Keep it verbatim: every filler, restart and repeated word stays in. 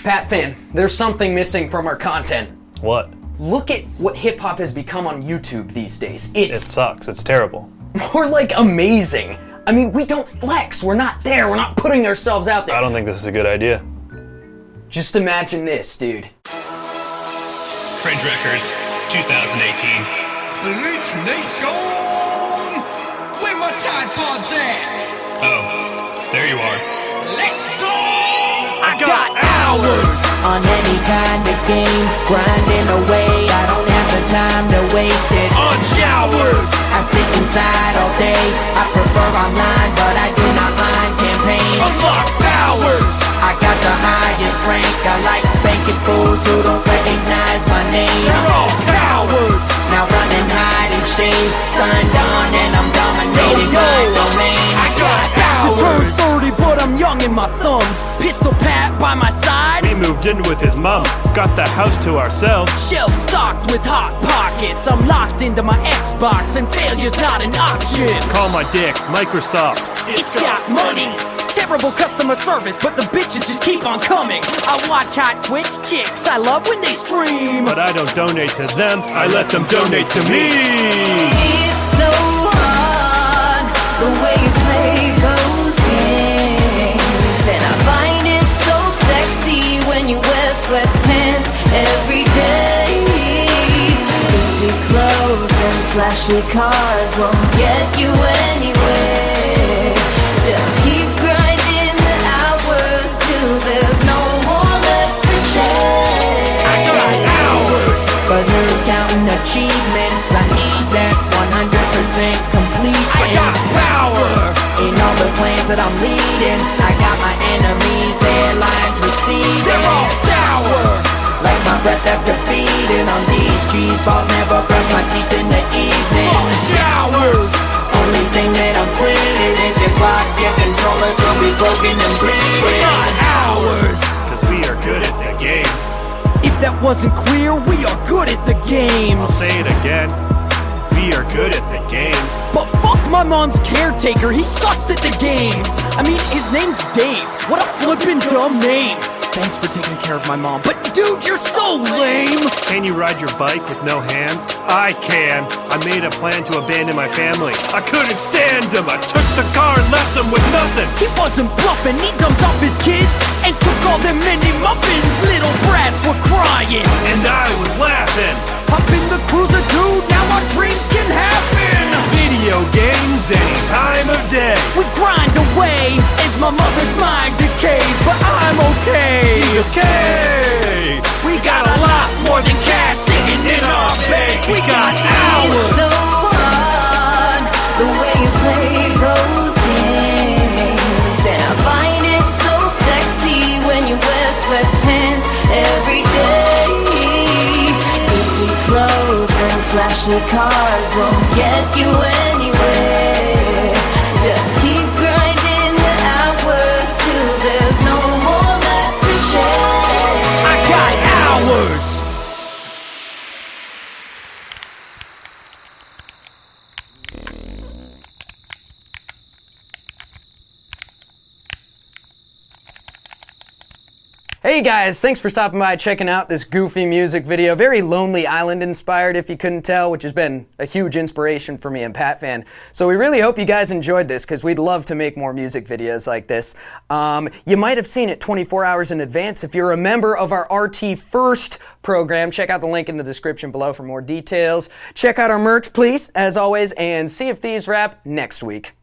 Pat fan, there's something missing from our content. What? Look at what hip-hop has become on YouTube these days. It's... It sucks. It's terrible. More like amazing. I mean, we don't flex. We're not there. We're not putting ourselves out there. I don't think this is a good idea. Just imagine this, dude. Fringe Records, twenty eighteen. Bleach Nation! Where my tripods at? Oh, there you are. Let's go! I got hours on any kind of game, grinding away. I don't have the time to waste it on showers. I sit inside all day. I prefer online, but I do not mind campaigns. Unlock powers. I got the highest rank. I like spanking fools who don't recognize my name. They're all cowards. Now running hide and shade. Signed on and I'm dominating yo, yo. my domain. I got hours. To turn thirty, but I'm young in my thumbs. Pistol Pat by my side. He moved in with his mom. Got the house to ourselves. Shelf stocked with hot pockets. I'm locked into my Xbox and failure's not an option. Call my dick, Microsoft. It's got money. Terrible customer service, but the bitches just keep on coming. I watch hot Twitch chicks. I love when they stream. But I don't donate to them. I let them donate to me. It's so hard the way you play those games, and I find it so sexy when you wear sweatpants every day. Gucci clothes and flashy cars won't get you anywhere. Just keep grinding the hours till there's no more left to share. I got hours, but nerds counting achievements. I need that one hundred percent completion. I got power in all the plans that I'm leading. I got my enemies' hairlines receding. They're all sour, like my breath after feeding on these cheese balls. Never brush my teeth in the evening. all showers. Only thing that I'm cleaning is your clock. Your controllers will be broken and bleeding. Not ours. Cause we are good at the games. If that wasn't clear, we are good at the games. I'll say it again. We are good at the games. But fuck my mom's caretaker, he sucks at the games. I mean, his name's Dave. What a flippin' dumb name. Thanks for taking care of my mom, but dude, you're so lame. Can you ride your bike with no hands? I can. I made a plan to abandon my family. I couldn't stand him. I took the car and left them with nothing. He wasn't bluffing, he dumped off his kids and took all them mini muffins. Little brats were crying, and I was laughing. Hop in the cruiser, dude, now our dreams can happen. Video games any time of day. We grind away as my mother's mind decays, but I'm okay. Okay. We got a lot more than cash sitting in our bank. We got hours. It's so hard the way you play those games, and I find it so sexy when you wear sweatpants every day. Gucci clothes and flashy cars won't get you anywhere. Just keep grinding the hours till there's no more left to share. I got hours. Hey guys, thanks for stopping by checking out this goofy music video. Very Lonely Island inspired, if you couldn't tell, which has been a huge inspiration for me and Pat fan. So we really hope you guys enjoyed this, because we'd love to make more music videos like this. Um, you might have seen it twenty-four hours in advance. If you're a member of our R T First program, check out the link in the description below for more details. Check out our merch, please, as always, and See If Thieves Rap next week.